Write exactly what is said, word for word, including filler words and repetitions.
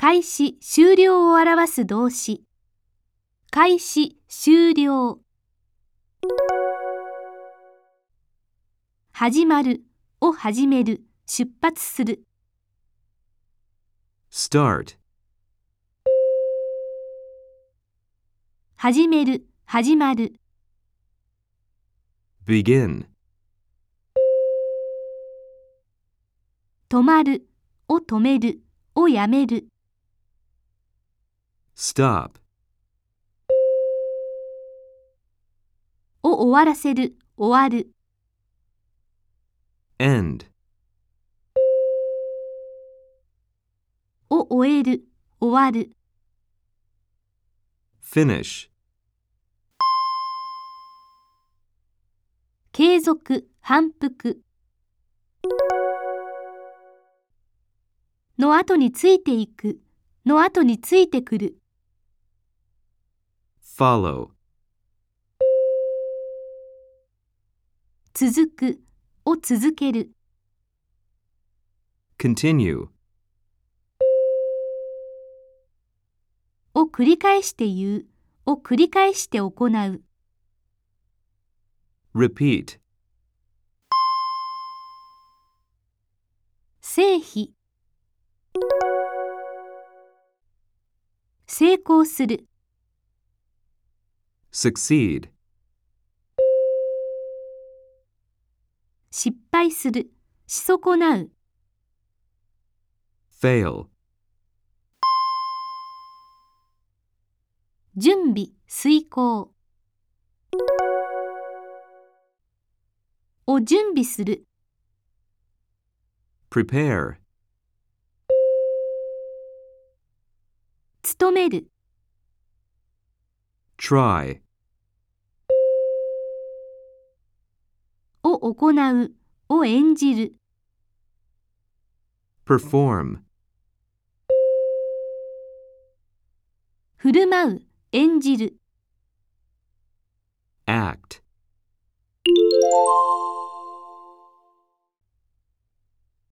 開始、終了を表す動詞。開始、終了。始まる、を始める、出発する。 start, 始める、始まる。 begin, 止まる、を止める、をやめる。 stop, を終わらせる、終わる。 end, を終える、終わる。 finish, 継続、反復。の後についていく、の後についてくる。 follow, 続く、を続ける。 continue, を繰り返して言う、を繰り返して行う。 repeat, 成否。成功する。 succeed, 失敗する。し損なう。 fail, 準備、遂行。を準備する。 prepare, 努める。 try, を行う、を演じる。 perform, 振る舞う、演じる。